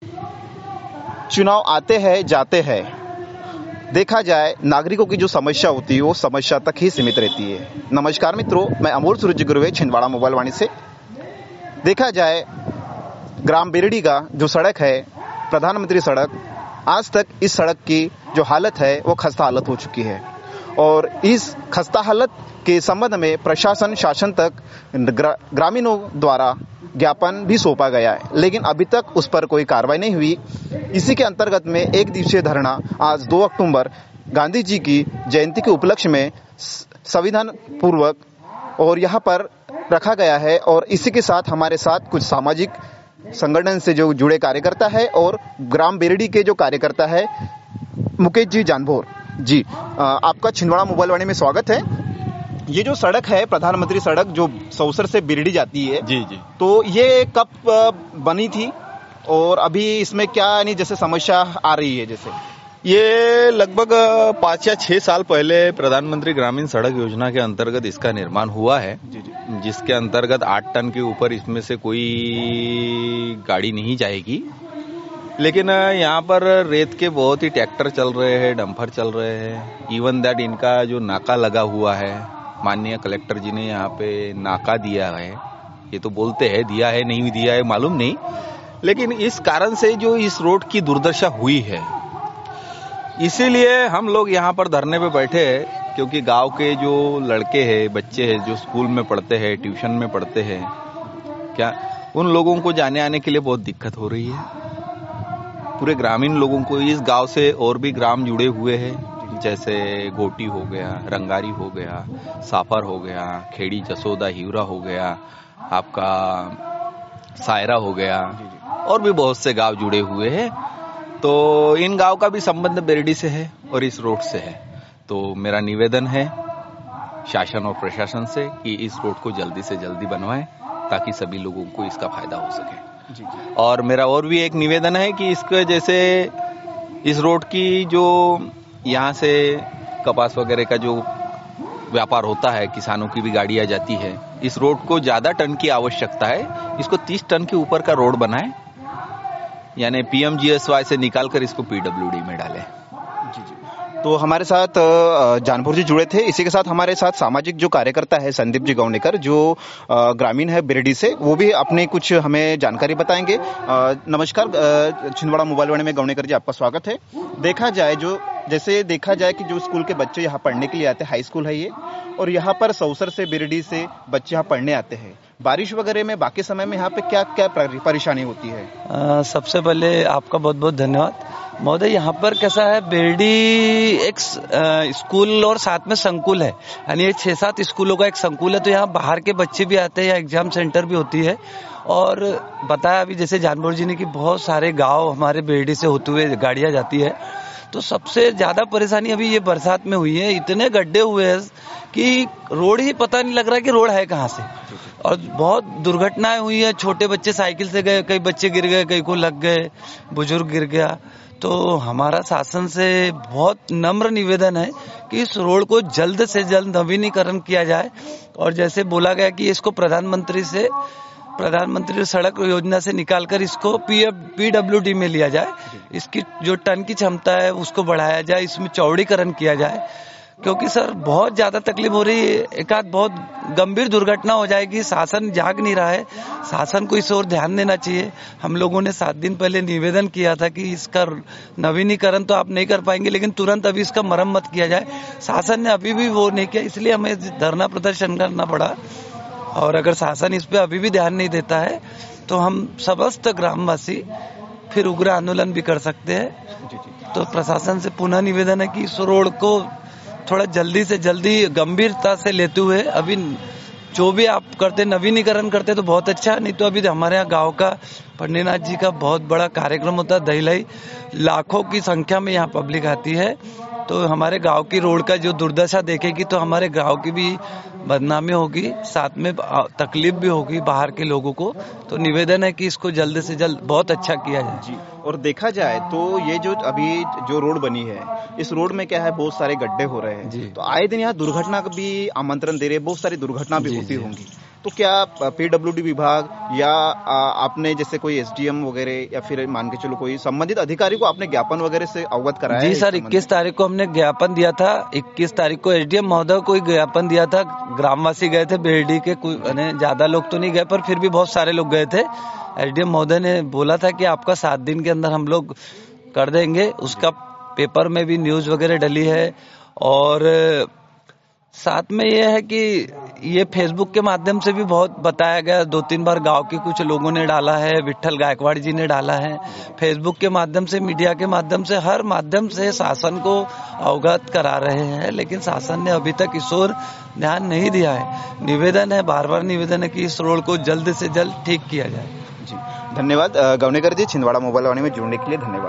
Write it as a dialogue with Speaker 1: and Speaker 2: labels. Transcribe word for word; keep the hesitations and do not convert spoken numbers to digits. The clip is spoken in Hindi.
Speaker 1: चुनाव आते हैं जाते हैं, देखा जाए नागरिकों की जो समस्या होती है वो समस्या तक ही सीमित रहती है। नमस्कार मित्रों, मैं अमोल सूरज गुरुवे छिंदवाड़ा मोबाइल वाणी से। देखा जाए ग्राम बिरडी का जो सड़क है, प्रधानमंत्री सड़क, आज तक इस सड़क की जो हालत है वो खस्ता हालत हो चुकी है और इस खस्ता हालत के संबंध में प्रशासन शासन तक ग्रा, ग्रामीणों द्वारा ज्ञापन भी सौंपा गया है, लेकिन अभी तक उस पर कोई कार्रवाई नहीं हुई। इसी के अंतर्गत में एक दिवसीय धरना आज दो अक्टूबर गांधी जी की जयंती के उपलक्ष्य में संविधान पूर्वक और यहाँ पर रखा गया है और इसी के साथ हमारे साथ कुछ सामाजिक संगठन से जो जुड़े कार्यकर्ता है और ग्राम बेरडी के जो कार्यकर्ता है मुकेश जी जानभोर जी, आपका छिंदवाड़ा मोबाइल वाणी में स्वागत है। ये जो सड़क है प्रधानमंत्री सड़क जो सौसर से बिरडी जाती है
Speaker 2: जी जी,
Speaker 1: तो ये कब बनी थी और अभी इसमें क्या यानी जैसे समस्या आ रही है? जैसे
Speaker 2: ये लगभग पाँच या छह साल पहले प्रधानमंत्री ग्रामीण सड़क योजना के अंतर्गत इसका निर्माण हुआ है,
Speaker 1: जी जी,
Speaker 2: जिसके अंतर्गत आठ टन के ऊपर इसमें से कोई गाड़ी नहीं जाएगी। लेकिन यहाँ पर रेत के बहुत ही ट्रैक्टर चल रहे हैं, डंपर चल रहे हैं। इवन दैट इनका जो नाका लगा हुआ है, माननीय कलेक्टर जी ने यहाँ पे नाका दिया है। ये तो बोलते हैं दिया है, नहीं दिया है मालूम नहीं, लेकिन इस कारण से जो इस रोड की दुर्दशा हुई है, इसीलिए हम लोग यहाँ पर धरने पे बैठे हैं। क्योंकि गांव के जो लड़के हैं, बच्चे हैं जो स्कूल में पढ़ते हैं, ट्यूशन में पढ़ते हैं, क्या उन लोगों को जाने आने के लिए बहुत दिक्कत हो रही है। पूरे ग्रामीण लोगों को, इस गांव से और भी ग्राम जुड़े हुए हैं, जैसे गोटी हो गया, रंगारी हो गया, साफर हो गया, खेड़ी जसोदा हिवरा हो गया, आपका सायरा हो गया, और भी बहुत से गांव जुड़े हुए हैं। तो इन गांव का भी संबंध बेरडी से है और इस रोड से है। तो मेरा निवेदन है शासन और प्रशासन से कि इस रोड को जल्दी से जल्दी बनवाएं ताकि सभी लोगों को इसका फायदा हो सके।
Speaker 1: जी जी।
Speaker 2: और मेरा और भी एक निवेदन है कि इसके जैसे इस रोड की जो यहाँ से कपास वगैरह का जो व्यापार होता है, किसानों की भी गाड़ियां जाती है, इस रोड को ज्यादा टन की आवश्यकता है। इसको तीस टन के ऊपर का रोड बनाए, यानी पीएमजीएसवाई से निकालकर इसको पीडब्ल्यूडी में डालें।
Speaker 1: जी जी। तो हमारे साथ जानभोर जी जुड़े थे। इसी के साथ हमारे साथ सामाजिक जो कार्यकर्ता है संदीप जी गौनेकर, जो ग्रामीण है बिरडी से, वो भी अपने कुछ हमें जानकारी बताएंगे। नमस्कार, छिंदवाड़ा मोबाइल वाणी में गौनेकर जी आपका स्वागत है। देखा जाए जो जैसे देखा जाए कि जो स्कूल के बच्चे यहाँ पढ़ने के लिए आते हैं, हाई स्कूल है ये, और यहाँ पर सौसर से बिरडी से बच्चे यहाँ पढ़ने आते हैं, बारिश वगैरह में बाकी समय में यहाँ पे क्या क्या परेशानी होती है?
Speaker 3: आ, सबसे पहले आपका बहुत बहुत धन्यवाद महोदय। यहाँ पर कैसा है, बिरडी एक स्कूल और साथ में संकुल है, यानी ये छह सात स्कूलों का एक संकुल है। तो यहाँ बाहर के बच्चे भी आते हैं, यहाँ एग्जाम सेंटर भी होती है। और बताया अभी जैसे जानभोर जी ने कि बहुत सारे गांव हमारे बिरडी से होते हुए गाड़ियां जाती है। तो सबसे ज्यादा परेशानी अभी ये बरसात में हुई है। इतने गड्ढे हुए हैं कि रोड ही पता नहीं लग रहा कि रोड है कहाँ से, और बहुत दुर्घटनाएं हुई है। छोटे बच्चे साइकिल से गए, कई बच्चे गिर गए, कई को लग गए, बुजुर्ग गिर गया। तो हमारा शासन से बहुत नम्र निवेदन है कि इस रोड को जल्द से जल्द नवीनीकरण किया जाए। और जैसे बोला गया कि इसको प्रधानमंत्री से प्रधानमंत्री सड़क योजना से निकालकर इसको पीडब्ल्यूडी में लिया जाए। इसकी जो टन की क्षमता है उसको बढ़ाया जाए, इसमें चौड़ीकरण किया जाए। क्योंकि सर बहुत ज्यादा तकलीफ हो रही है, एक आध बहुत गंभीर दुर्घटना हो जाएगी। शासन जाग नहीं रहा है, शासन को इस ओर ध्यान देना चाहिए। हम लोगों ने सात दिन पहले निवेदन किया था कि इसका नवीनीकरण तो आप नहीं कर पाएंगे, लेकिन तुरंत अभी इसका मरम्मत किया जाए। शासन ने अभी भी वो नहीं किया, इसलिए हमें धरना प्रदर्शन करना पड़ा। और अगर शासन इस पे अभी भी ध्यान नहीं देता है तो हम समस्त ग्रामवासी फिर उग्र आंदोलन भी कर सकते हैं। तो प्रशासन से पुनः निवेदन है कि इस रोड को थोड़ा जल्दी से जल्दी गंभीरता से लेते हुए अभी जो भी आप करते नवीनीकरण करते तो बहुत अच्छा। नहीं तो अभी हमारे यहाँ गांव का पंडितनाथ जी का बहुत बड़ा कार्यक्रम होता है, दहिलाई, लाखों की संख्या में यहाँ पब्लिक आती है। तो हमारे गांव की रोड का जो दुर्दशा देखेगी तो हमारे गांव की भी बदनामी होगी, साथ में तकलीफ भी होगी बाहर के लोगों को। तो निवेदन है कि इसको जल्द से जल्द बहुत अच्छा किया जाए
Speaker 1: जी। और देखा जाए तो ये जो अभी जो रोड बनी है, इस रोड में क्या है, बहुत सारे गड्ढे हो रहे हैं। तो आए दिन यहाँ दुर्घटना का भी आमंत्रण दे रहे हैं, बहुत सारी दुर्घटना भी होती होंगी। तो क्या पीडब्ल्यूडी विभाग या आ, आपने जैसे कोई एसडीएम वगैरह या फिर मान के चलो कोई संबंधित अधिकारी को आपने ज्ञापन वगैरह से अवगत कराया?
Speaker 3: जी सर, इक्कीस तारीख को हमने ज्ञापन दिया था। इक्कीस तारीख को एसडीएम महोदय को ज्ञापन दिया था। ग्रामवासी गए थे बेरडी के, ज्यादा लोग तो नहीं गए पर फिर भी बहुत सारे लोग गए थे। एसडीएम महोदय ने बोला था कि आपका सात दिन के अंदर हम लोग कर देंगे। उसका पेपर में भी न्यूज वगैरह डली है और साथ में ये है कि ये फेसबुक के माध्यम से भी बहुत बताया गया। दो तीन बार गांव के कुछ लोगों ने डाला है, विट्ठल गायकवाड़ जी ने डाला है। फेसबुक के माध्यम से, मीडिया के माध्यम से, हर माध्यम से शासन को अवगत करा रहे हैं, लेकिन शासन ने अभी तक इस ओर ध्यान नहीं दिया है। निवेदन है, बार बार निवेदन है कि इस रोड को जल्द से जल्द ठीक किया जाए।
Speaker 1: जी धन्यवाद गवनेकर जी, छिंदवाड़ा मोबाइल वाणी में जुड़ने के लिए धन्यवाद।